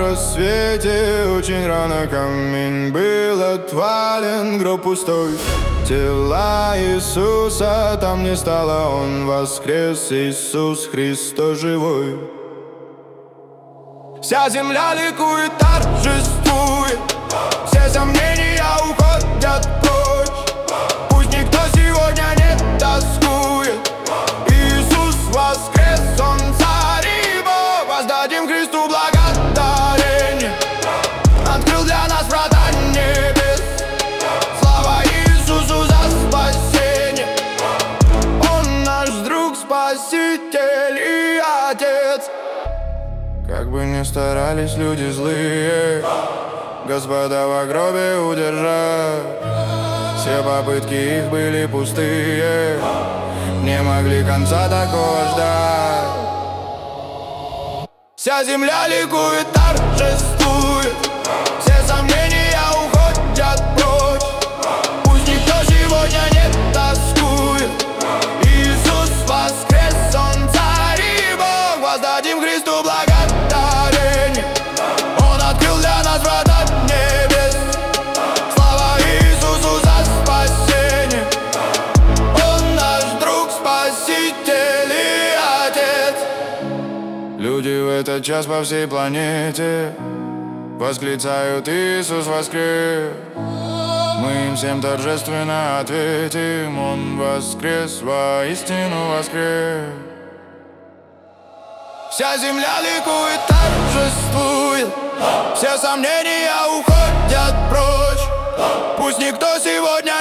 рассвете очень рано камень был отвален, гроб пустой. Тела Иисуса там не стало, Он воскрес, Иисус Христос живой. Вся земля ликует, торжествует, все сомнения уходят прочь. Пусть никто сегодня не тоскует, Иисус воскрес, Он царь и Бог. Воздадим Христу благодарение, открыл для нас врата небес. Слава Иисусу за спасение, Он наш друг, Спаситель и Отец. Как бы ни старались люди злые Господа во гробе удержать, все попытки их были пустые, не могли конца такого ждать. Вся земля ликует, торжествует, все сомнения уходят прочь. Пусть никто сегодня не тоскует, Иисус воскрес, Он царь и Бог. Воздадим Христу благодарение, Он открыл для нас врата небес. Слава Иисусу за спасение, Он наш друг, Спаситель и Отец. Люди в этот час по всей планете восклицают: Иисус воскрес. Мы им всем торжественно ответим: Он воскрес, воистину воскрес. Вся земля ликует, торжествует, все сомнения уходят прочь. Пусть никто сегодня